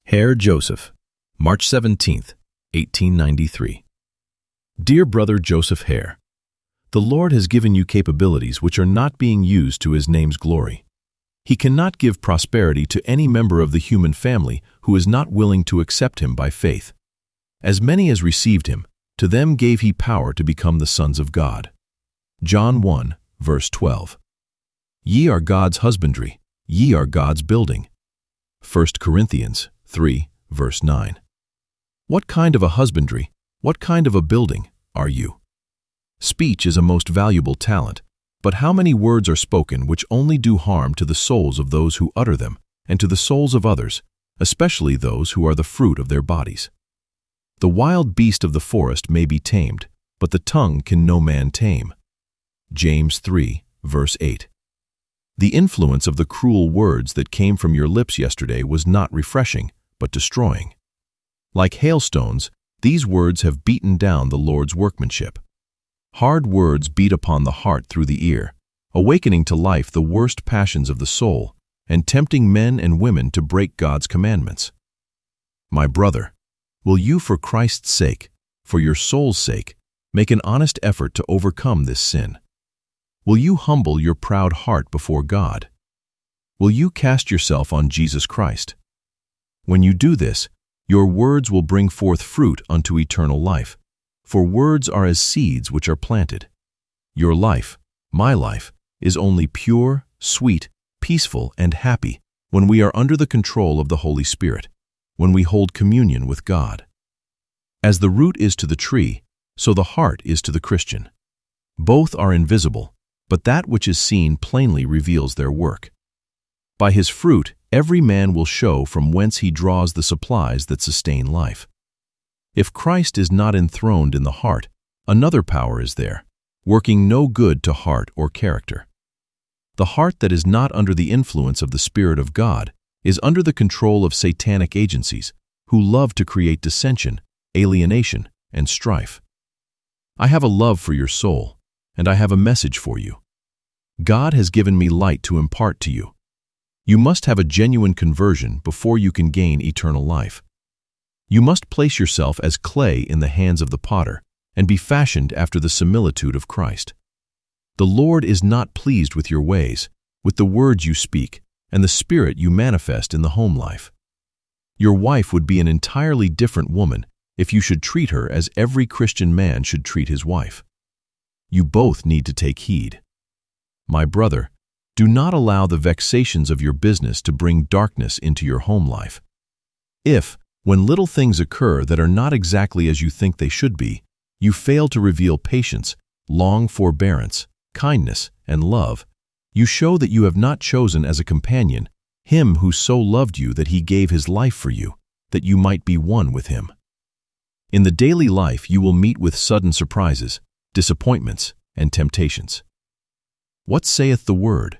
Hare Joseph, March 17, 1893. Dear Brother Joseph Hare, the Lord has given you capabilities which are not being used to His name's glory. He cannot give prosperity to any member of the human family who is not willing to accept Him by faith. As many as received Him, to them gave He power to become the sons of God. John 1, verse 12. Ye are God's husbandry, ye are God's building. 1 Corinthians 3, verse 9. What kind of a husbandry, what kind of a building are you? Speech is a most valuable talent, but how many words are spoken which only do harm to the souls of those who utter them, and to the souls of others, especially those who are the fruit of their bodies? The wild beast of the forest may be tamed, but the tongue can no man tame. James 3, verse 8. The influence of the cruel words that came from your lips yesterday was not refreshing, but destroying. Like hailstones, these words have beaten down the Lord's workmanship. Hard words beat upon the heart through the ear, awakening to life the worst passions of the soul, and tempting men and women to break God's commandments. My brother, will you for Christ's sake, for your soul's sake, make an honest effort to overcome this sin? Will you humble your proud heart before God? Will you cast yourself on Jesus Christ? When you do this, your words will bring forth fruit unto eternal life, for words are as seeds which are planted. Your life, my life, is only pure, sweet, peaceful, and happy when we are under the control of the Holy Spirit, when we hold communion with God. As the root is to the tree, so the heart is to the Christian. Both are invisible, but that which is seen plainly reveals their work. By his fruit, every man will show from whence he draws the supplies that sustain life. If Christ is not enthroned in the heart, another power is there, working no good to heart or character. The heart that is not under the influence of the Spirit of God is under the control of satanic agencies who love to create dissension, alienation, and strife. I have a love for your soul, and I have a message for you. God has given me light to impart to you. You must have a genuine conversion before you can gain eternal life. You must place yourself as clay in the hands of the potter and be fashioned after the similitude of Christ. The Lord is not pleased with your ways, with the words you speak, and the spirit you manifest in the home life. Your wife would be an entirely different woman if you should treat her as every Christian man should treat his wife. You both need to take heed. My brother, do not allow the vexations of your business to bring darkness into your home life. If, when little things occur that are not exactly as you think they should be, you fail to reveal patience, long forbearance, kindness, and love, you show that you have not chosen as a companion Him who so loved you that He gave His life for you, that you might be one with Him. In the daily life you will meet with sudden surprises, disappointments, and temptations. What saith the Word?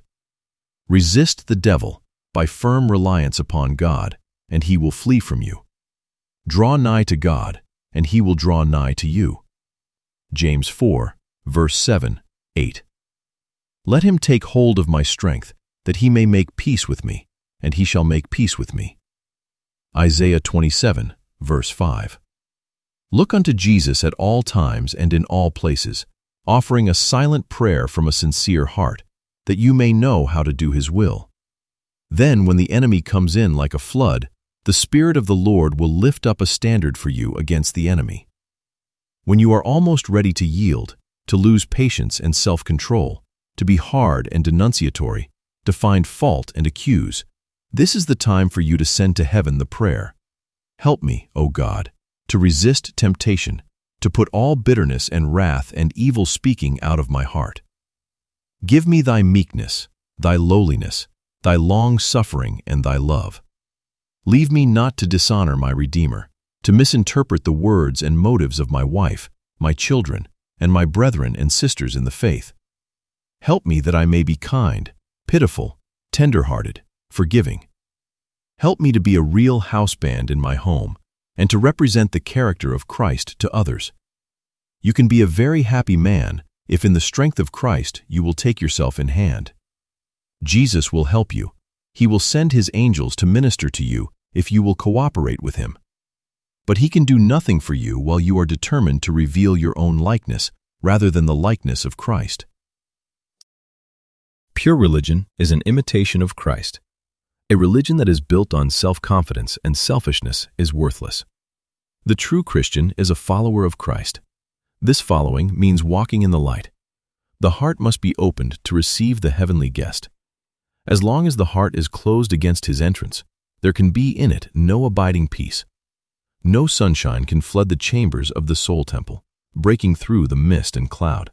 Resist the devil by firm reliance upon God, and he will flee from you. Draw nigh to God, and He will draw nigh to you. James 4, verse 7, 8. Let him take hold of my strength, that he may make peace with me, and he shall make peace with me. Isaiah 27, verse 5. Look unto Jesus at all times and in all places, offering a silent prayer from a sincere heart, that you may know how to do His will. Then when the enemy comes in like a flood, the Spirit of the Lord will lift up a standard for you against the enemy. When you are almost ready to yield, to lose patience and self-control, to be hard and denunciatory, to find fault and accuse, this is the time for you to send to heaven the prayer, Help me, O God, to resist temptation, to put all bitterness and wrath and evil speaking out of my heart. Give me thy meekness, thy lowliness, thy long-suffering, and thy love. Leave me not to dishonor my Redeemer, to misinterpret the words and motives of my wife, my children, and my brethren and sisters in the faith. Help me that I may be kind, pitiful, tender-hearted, forgiving. Help me to be a real house band in my home, and to represent the character of Christ to others. You can be a very happy man if in the strength of Christ you will take yourself in hand. Jesus will help you. He will send His angels to minister to you if you will cooperate with him. But he can do nothing for you while you are determined to reveal your own likeness rather than the likeness of Christ. Pure religion is an imitation of Christ. A religion that is built on self-confidence and selfishness is worthless. The true Christian is a follower of Christ. This following means walking in the light. The heart must be opened to receive the heavenly guest. As long as the heart is closed against his entrance, there can be in it no abiding peace. No sunshine can flood the chambers of the soul temple, breaking through the mist and cloud.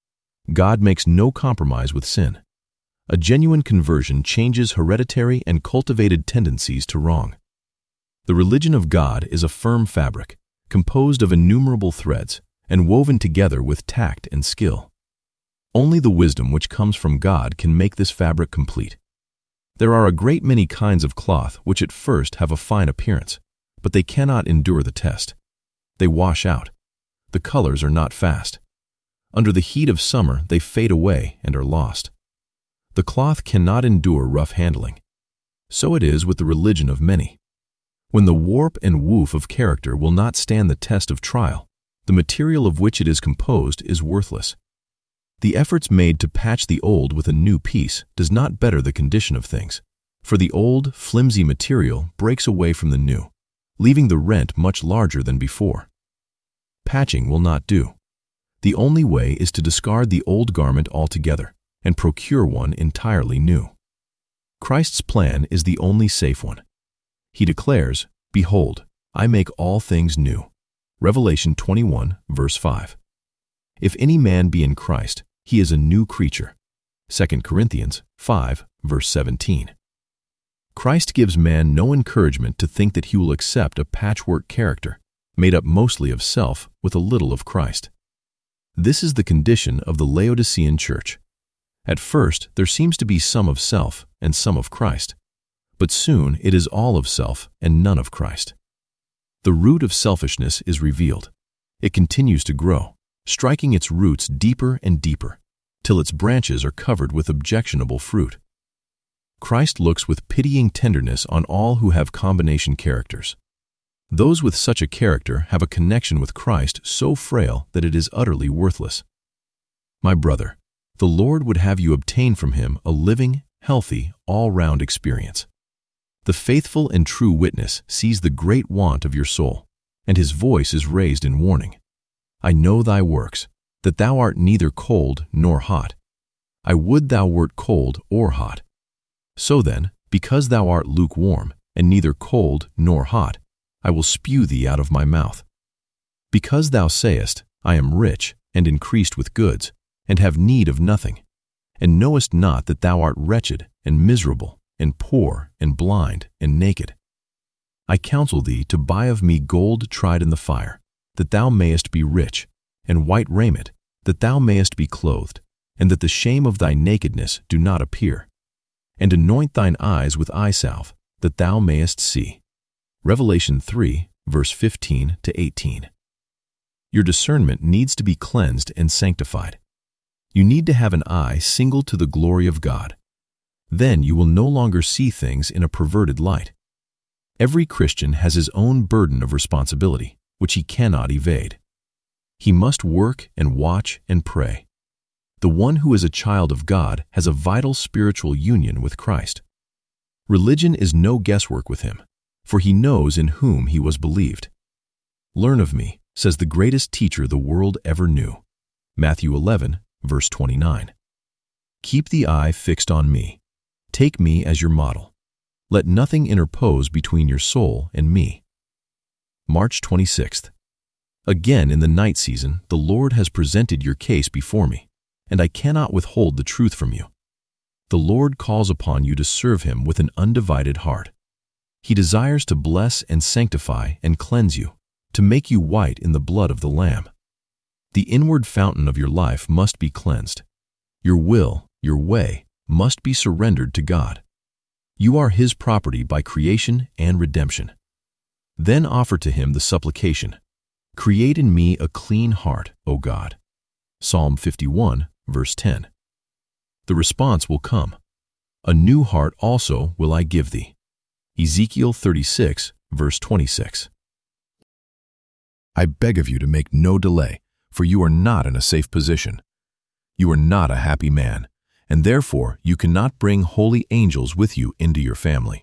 God makes no compromise with sin. A genuine conversion changes hereditary and cultivated tendencies to wrong. The religion of God is a firm fabric, composed of innumerable threads and woven together with tact and skill. Only the wisdom which comes from God can make this fabric complete. There are a great many kinds of cloth which at first have a fine appearance, but they cannot endure the test. They wash out. The colors are not fast. Under the heat of summer, they fade away and are lost. The cloth cannot endure rough handling. So it is with the religion of many. When the warp and woof of character will not stand the test of trial, the material of which it is composed is worthless. The efforts made to patch the old with a new piece does not better the condition of things, for the old, flimsy material breaks away from the new, leaving the rent much larger than before. Patching will not do. The only way is to discard the old garment altogether and procure one entirely new. Christ's plan is the only safe one. He declares, "Behold, I make all things new." Revelation 21, verse 5. If any man be in Christ, he is a new creature. 2 Corinthians 5, verse 17. Christ gives man no encouragement to think that he will accept a patchwork character, made up mostly of self with a little of Christ. This is the condition of the Laodicean church. At first, there seems to be some of self and some of Christ, but soon it is all of self and none of Christ. The root of selfishness is revealed. It continues to grow, striking its roots deeper and deeper, till its branches are covered with objectionable fruit. Christ looks with pitying tenderness on all who have combination characters. Those with such a character have a connection with Christ so frail that it is utterly worthless. My brother, the Lord would have you obtain from him a living, healthy, all-round experience. The faithful and true witness sees the great want of your soul, and his voice is raised in warning. I know thy works, that thou art neither cold nor hot. I would thou wert cold or hot. So then, because thou art lukewarm, and neither cold nor hot, I will spew thee out of my mouth. Because thou sayest, I am rich, and increased with goods, and have need of nothing, and knowest not that thou art wretched, and miserable, and poor, and blind, and naked. I counsel thee to buy of me gold tried in the fire, that thou mayest be rich, and white raiment, that thou mayest be clothed, and that the shame of thy nakedness do not appear. And anoint thine eyes with eye salve, that thou mayest see. Revelation 3, verse 15 to 18. Your discernment needs to be cleansed and sanctified. You need to have an eye single to the glory of God. Then you will no longer see things in a perverted light. Every Christian has his own burden of responsibility, which he cannot evade. He must work and watch and pray. The one who is a child of God has a vital spiritual union with Christ. Religion is no guesswork with him, for he knows in whom he was believed. Learn of me, says the greatest teacher the world ever knew. Matthew 11, verse 29. Keep the eye fixed on me. Take me as your model. Let nothing interpose between your soul and me. March 26th. Again in the night season, the Lord has presented your case before me, and I cannot withhold the truth from you. The Lord calls upon you to serve him with an undivided heart. He desires to bless and sanctify and cleanse you, to make you white in the blood of the Lamb. The inward fountain of your life must be cleansed. Your will, your way, must be surrendered to God. You are his property by creation and redemption. Then offer to him the supplication, "Create in me a clean heart, O God." Psalm 51, verse 10. The response will come, "A new heart also will I give thee." Ezekiel 36, verse 26. I beg of you to make no delay, for you are not in a safe position. You are not a happy man, and therefore you cannot bring holy angels with you into your family.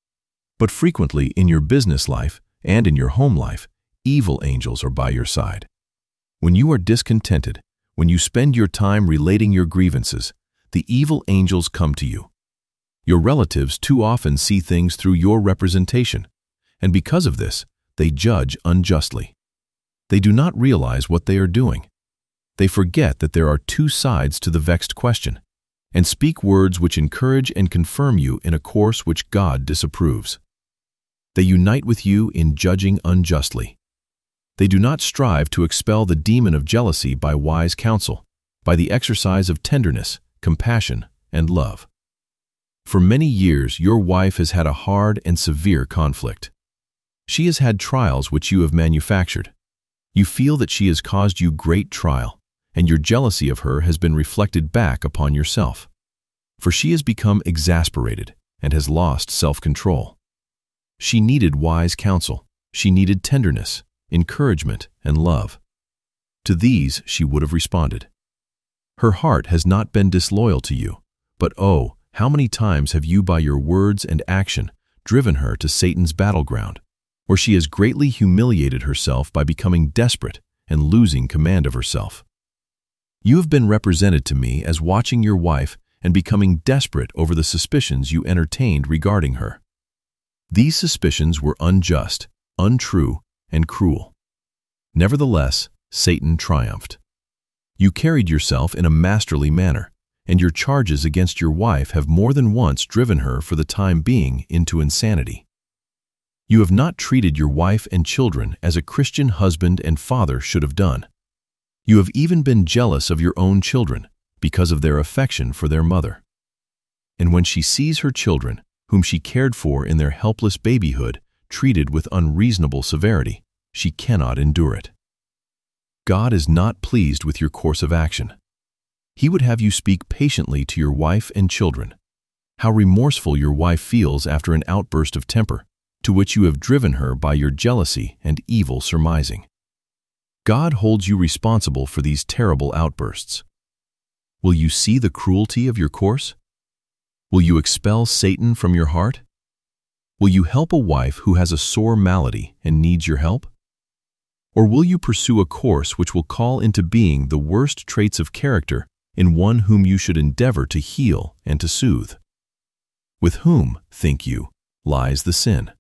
But frequently in your business life and in your home life, evil angels are by your side. When you are discontented, when you spend your time relating your grievances, the evil angels come to you. Your relatives too often see things through your representation, and because of this, they judge unjustly. They do not realize what they are doing. They forget that there are two sides to the vexed question, and speak words which encourage and confirm you in a course which God disapproves. They unite with you in judging unjustly. They do not strive to expel the demon of jealousy by wise counsel, by the exercise of tenderness, compassion, and love. For many years, your wife has had a hard and severe conflict. She has had trials which you have manufactured. You feel that she has caused you great trial, and your jealousy of her has been reflected back upon yourself. For she has become exasperated and has lost self-control. She needed wise counsel. She needed tenderness, encouragement, and love. To these she would have responded. Her heart has not been disloyal to you, but oh, how many times have you by your words and action driven her to Satan's battleground, where she has greatly humiliated herself by becoming desperate and losing command of herself. You have been represented to me as watching your wife and becoming desperate over the suspicions you entertained regarding her. These suspicions were unjust, untrue, and cruel. Nevertheless, Satan triumphed. You carried yourself in a masterly manner, and your charges against your wife have more than once driven her for the time being into insanity. You have not treated your wife and children as a Christian husband and father should have done. You have even been jealous of your own children because of their affection for their mother. And when she sees her children, whom she cared for in their helpless babyhood, treated with unreasonable severity, she cannot endure it. God is not pleased with your course of action. He would have you speak patiently to your wife and children. How remorseful your wife feels after an outburst of temper, to which you have driven her by your jealousy and evil surmising. God holds you responsible for these terrible outbursts. Will you see the cruelty of your course? Will you expel Satan from your heart? Will you help a wife who has a sore malady and needs your help? Or will you pursue a course which will call into being the worst traits of character in one whom you should endeavor to heal and to soothe? With whom, think you, lies the sin?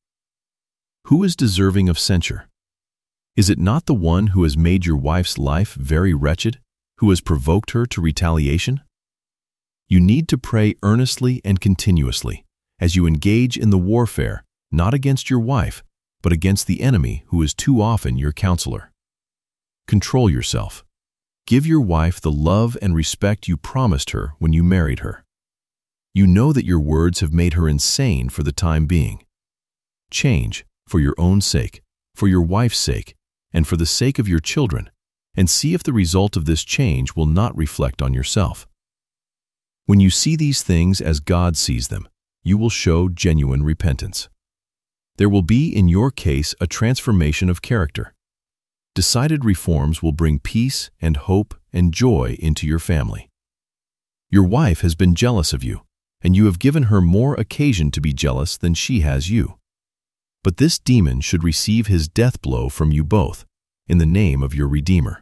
Who is deserving of censure? Is it not the one who has made your wife's life very wretched, who has provoked her to retaliation? You need to pray earnestly and continuously as you engage in the warfare, not against your wife, but against the enemy who is too often your counselor. Control yourself. Give your wife the love and respect you promised her when you married her. You know that your words have made her insane for the time being. Change, for your own sake, for your wife's sake, and for the sake of your children, and see if the result of this change will not reflect on yourself. When you see these things as God sees them, you will show genuine repentance. There will be in your case a transformation of character. Decided reforms will bring peace and hope and joy into your family. Your wife has been jealous of you, and you have given her more occasion to be jealous than she has you. But this demon should receive his death blow from you both, in the name of your Redeemer.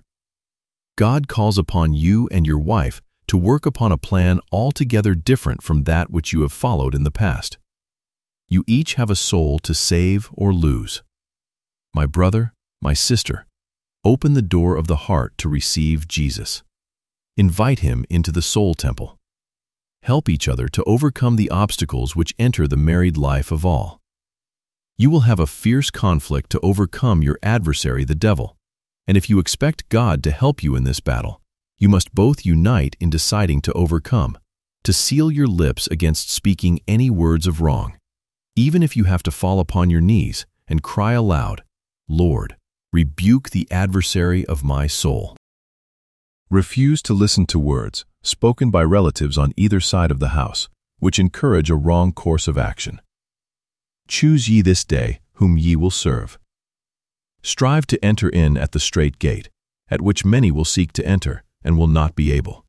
God calls upon you and your wife to work upon a plan altogether different from that which you have followed in the past. You each have a soul to save or lose. My brother, my sister, open the door of the heart to receive Jesus. Invite him into the soul temple. Help each other to overcome the obstacles which enter the married life of all. You will have a fierce conflict to overcome your adversary, the devil, and if you expect God to help you in this battle, you must both unite in deciding to overcome, to seal your lips against speaking any words of wrong, even if you have to fall upon your knees and cry aloud, Lord, rebuke the adversary of my soul. Refuse to listen to words spoken by relatives on either side of the house, which encourage a wrong course of action. Choose ye this day whom ye will serve. Strive to enter in at the strait gate, at which many will seek to enter and will not be able.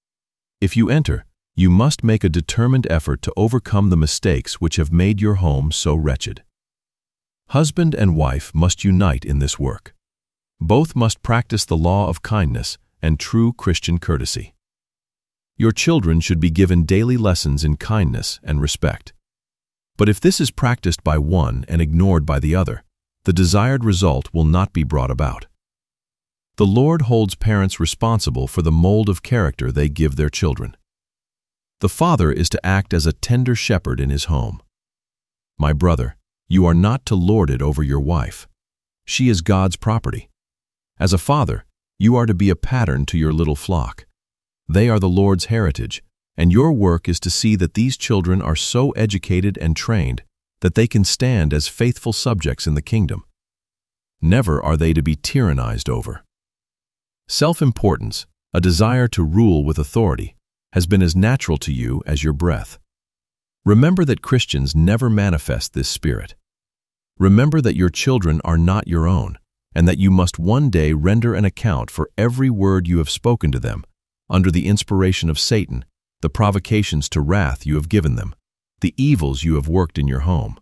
If you enter, you must make a determined effort to overcome the mistakes which have made your home so wretched. Husband and wife must unite in this work. Both must practice the law of kindness and true Christian courtesy. Your children should be given daily lessons in kindness and respect. But if this is practiced by one and ignored by the other, the desired result will not be brought about. The Lord holds parents responsible for the mold of character they give their children. The father is to act as a tender shepherd in his home. My brother, you are not to lord it over your wife. She is God's property. As a father, you are to be a pattern to your little flock. They are the Lord's heritage, and your work is to see that these children are so educated and trained that they can stand as faithful subjects in the kingdom. Never are they to be tyrannized over. Self-importance, a desire to rule with authority, has been as natural to you as your breath. Remember that Christians never manifest this spirit. Remember that your children are not your own, and that you must one day render an account for every word you have spoken to them, under the inspiration of Satan, the provocations to wrath you have given them, the evils you have worked in your home.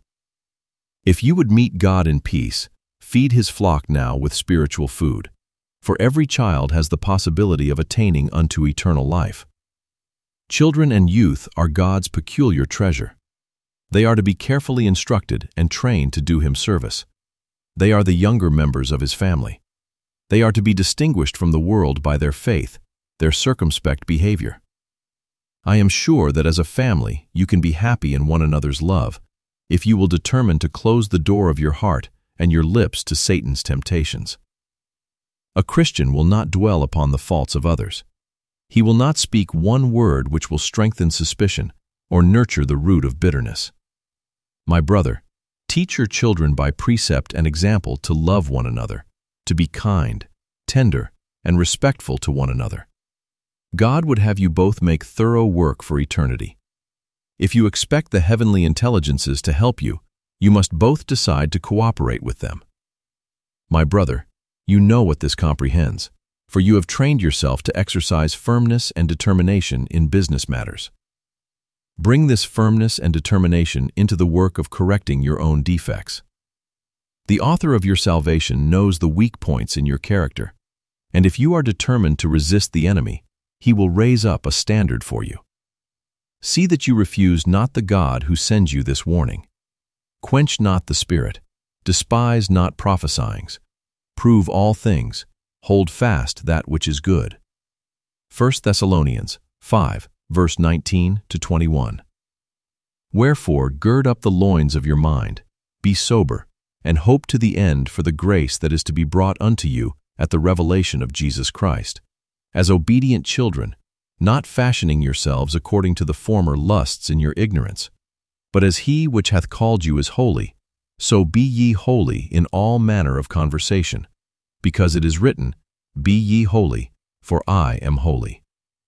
If you would meet God in peace, feed his flock now with spiritual food, for every child has the possibility of attaining unto eternal life. Children and youth are God's peculiar treasure. They are to be carefully instructed and trained to do him service. They are the younger members of his family. They are to be distinguished from the world by their faith, their circumspect behavior. I am sure that as a family you can be happy in one another's love if you will determine to close the door of your heart and your lips to Satan's temptations. A Christian will not dwell upon the faults of others. He will not speak one word which will strengthen suspicion or nurture the root of bitterness. My brother, teach your children by precept and example to love one another, to be kind, tender, and respectful to one another. God would have you both make thorough work for eternity. If you expect the heavenly intelligences to help you, you must both decide to cooperate with them. My brother, you know what this comprehends, for you have trained yourself to exercise firmness and determination in business matters. Bring this firmness and determination into the work of correcting your own defects. The author of your salvation knows the weak points in your character, and if you are determined to resist the enemy, he will raise up a standard for you. See that you refuse not the God who sends you this warning. Quench not the spirit, despise not prophesyings, prove all things, hold fast that which is good. 1 Thessalonians 5, verse 19 to 21. Wherefore gird up the loins of your mind, be sober, and hope to the end for the grace that is to be brought unto you at the revelation of Jesus Christ. As obedient children, not fashioning yourselves according to the former lusts in your ignorance, but as he which hath called you is holy, so be ye holy in all manner of conversation, because it is written, Be ye holy, for I am holy.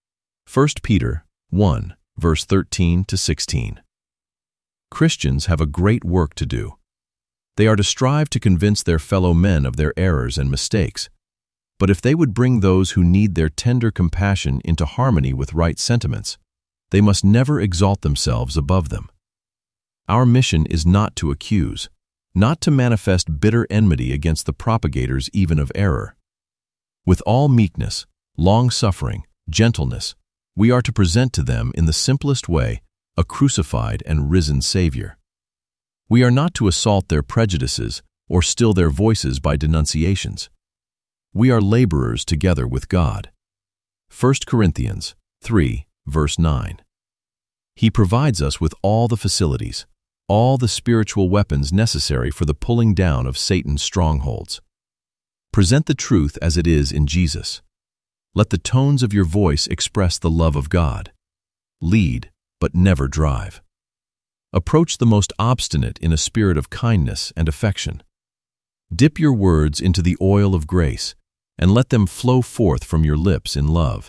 1 Peter 1, verse 13 to 16. Christians have a great work to do. They are to strive to convince their fellow men of their errors and mistakes. But if they would bring those who need their tender compassion into harmony with right sentiments, they must never exalt themselves above them. Our mission is not to accuse, not to manifest bitter enmity against the propagators even of error. With all meekness, long-suffering, gentleness, we are to present to them in the simplest way a crucified and risen Savior. We are not to assault their prejudices or still their voices by denunciations. We are laborers together with God. 1 Corinthians 3, verse 9. He provides us with all the facilities, all the spiritual weapons necessary for the pulling down of Satan's strongholds. Present the truth as it is in Jesus. Let the tones of your voice express the love of God. Lead, but never drive. Approach the most obstinate in a spirit of kindness and affection. Dip your words into the oil of grace, and let them flow forth from your lips in love.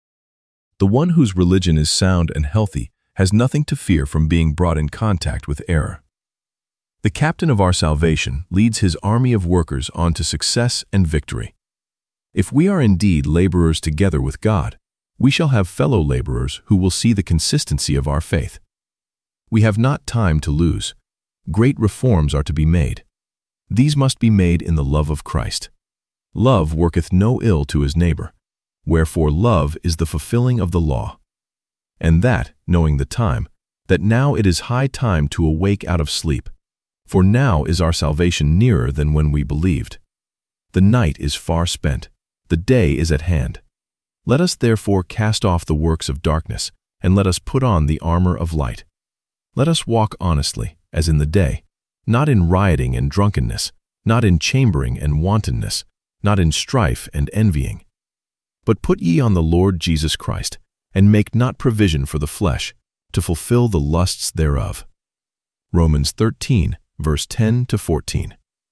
The one whose religion is sound and healthy has nothing to fear from being brought in contact with error. The captain of our salvation leads his army of workers on to success and victory. If we are indeed laborers together with God, we shall have fellow laborers who will see the consistency of our faith. We have not time to lose. Great reforms are to be made. These must be made in the love of Christ. Love worketh no ill to his neighbor, wherefore love is the fulfilling of the law. And that, knowing the time, that now it is high time to awake out of sleep, for now is our salvation nearer than when we believed. The night is far spent, the day is at hand. Let us therefore cast off the works of darkness, and let us put on the armor of light. Let us walk honestly, as in the day, not in rioting and drunkenness, not in chambering and wantonness, not in strife and envying. But put ye on the Lord Jesus Christ, and make not provision for the flesh, to fulfill the lusts thereof. Romans 13, verse 10-14.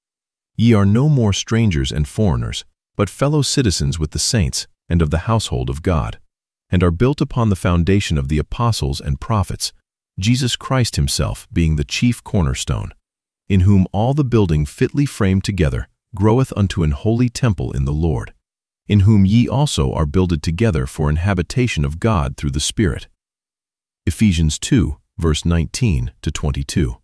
Ye are no more strangers and foreigners, but fellow citizens with the saints, and of the household of God, and are built upon the foundation of the apostles and prophets, Jesus Christ himself being the chief cornerstone, in whom all the building fitly framed together groweth unto an holy temple in the Lord, in whom ye also are builded together for an habitation of God through the Spirit. Ephesians 2, verse 19-22.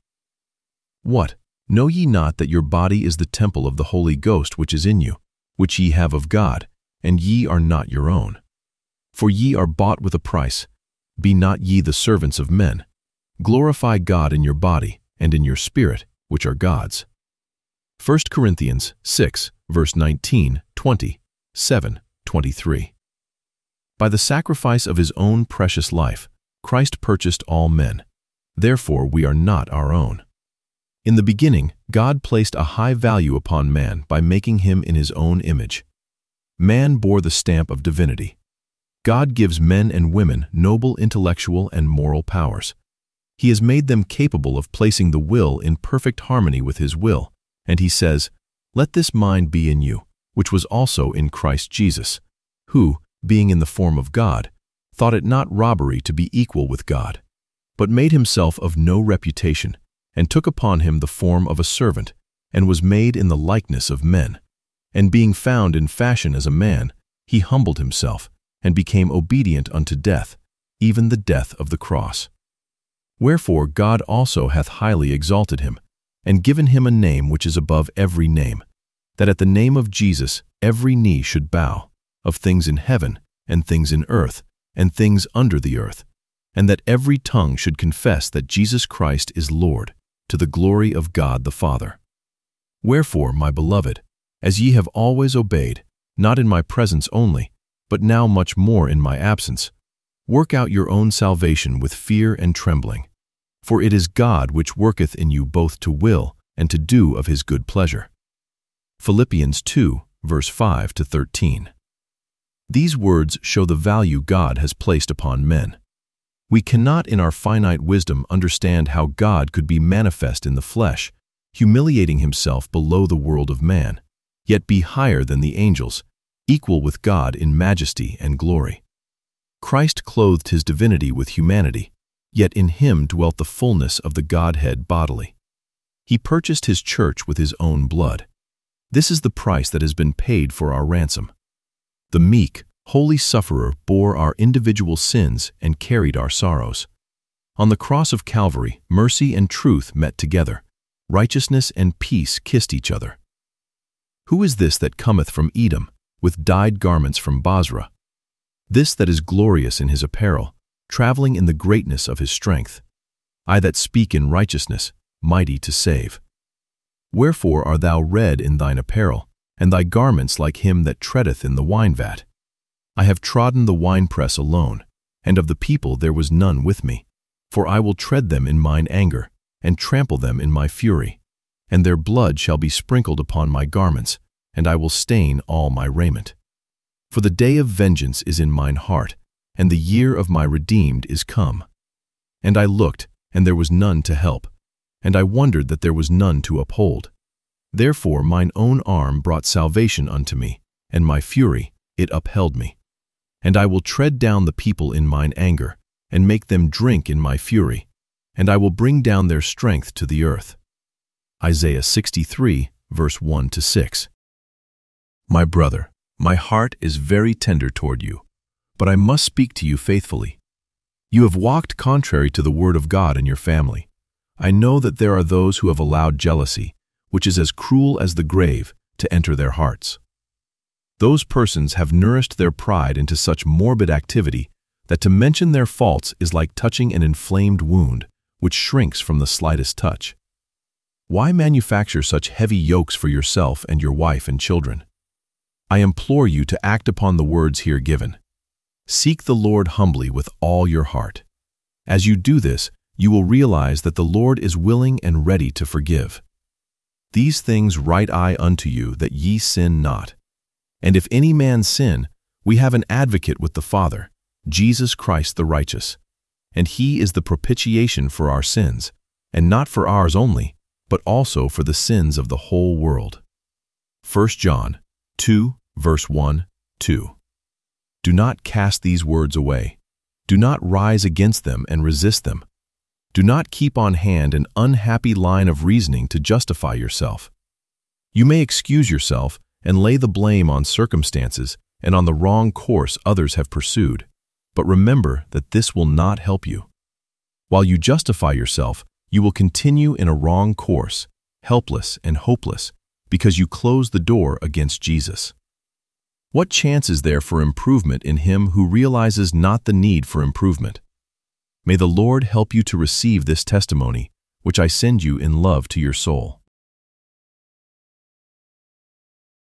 What? Know ye not that your body is the temple of the Holy Ghost which is in you, which ye have of God, and ye are not your own? For ye are bought with a price. Be not ye the servants of men. Glorify God in your body and in your spirit, which are God's. 1 Corinthians 6, verse 19, 20, 7, 23. By the sacrifice of his own precious life, Christ purchased all men. Therefore we are not our own. In the beginning, God placed a high value upon man by making him in his own image. Man bore the stamp of divinity. God gives men and women noble intellectual and moral powers. He has made them capable of placing the will in perfect harmony with his will, and he says, "Let this mind be in you, which was also in Christ Jesus, who, being in the form of God, thought it not robbery to be equal with God, but made himself of no reputation, and took upon him the form of a servant, and was made in the likeness of men. And being found in fashion as a man, he humbled himself, and became obedient unto death, even the death of the cross. Wherefore God also hath highly exalted him, and given him a name which is above every name, that at the name of Jesus every knee should bow, of things in heaven, and things in earth, and things under the earth, and that every tongue should confess that Jesus Christ is Lord, to the glory of God the Father. Wherefore, my beloved, as ye have always obeyed, not in my presence only, but now much more in my absence, work out your own salvation with fear and trembling. For it is God which worketh in you both to will and to do of his good pleasure. Philippians 2, verse 5-13. These words show the value God has placed upon men. We cannot in our finite wisdom understand how God could be manifest in the flesh, humiliating himself below the world of man, yet be higher than the angels, equal with God in majesty and glory. Christ clothed his divinity with humanity, yet in him dwelt the fullness of the Godhead bodily. He purchased his church with his own blood. This is the price that has been paid for our ransom. The meek, holy sufferer bore our individual sins and carried our sorrows. On the cross of Calvary, mercy and truth met together. Righteousness and peace kissed each other. Who is this that cometh from Edom, with dyed garments from Bozrah? This that is glorious in his apparel, traveling in the greatness of his strength. I that speak in righteousness, mighty to save. Wherefore art thou red in thine apparel, and thy garments like him that treadeth in the wine-vat? I have trodden the winepress alone, and of the people there was none with me. For I will tread them in mine anger, and trample them in my fury. And their blood shall be sprinkled upon my garments, and I will stain all my raiment. For the day of vengeance is in mine heart, and the year of my redeemed is come. And I looked, and there was none to help, and I wondered that there was none to uphold. Therefore mine own arm brought salvation unto me, and my fury, it upheld me. And I will tread down the people in mine anger, and make them drink in my fury, and I will bring down their strength to the earth. Isaiah 63, verse 1-6. My brother, my heart is very tender toward you, but I must speak to you faithfully. You have walked contrary to the word of God in your family. I know that there are those who have allowed jealousy, which is as cruel as the grave, to enter their hearts. Those persons have nourished their pride into such morbid activity that to mention their faults is like touching an inflamed wound, which shrinks from the slightest touch. Why manufacture such heavy yokes for yourself and your wife and children? I implore you to act upon the words here given. Seek the Lord humbly with all your heart. As you do this, you will realize that the Lord is willing and ready to forgive. These things write I unto you, that ye sin not. And if any man sin, we have an advocate with the Father, Jesus Christ the righteous. And he is the propitiation for our sins, and not for ours only, but also for the sins of the whole world. 1 John 2, verse 1, 2. Do not cast these words away. Do not rise against them and resist them. Do not keep on hand an unhappy line of reasoning to justify yourself. You may excuse yourself and lay the blame on circumstances and on the wrong course others have pursued, but remember that this will not help you. While you justify yourself, you will continue in a wrong course, helpless and hopeless, because you close the door against Jesus. What chance is there for improvement in him who realizes not the need for improvement? May the Lord help you to receive this testimony, which I send you in love to your soul.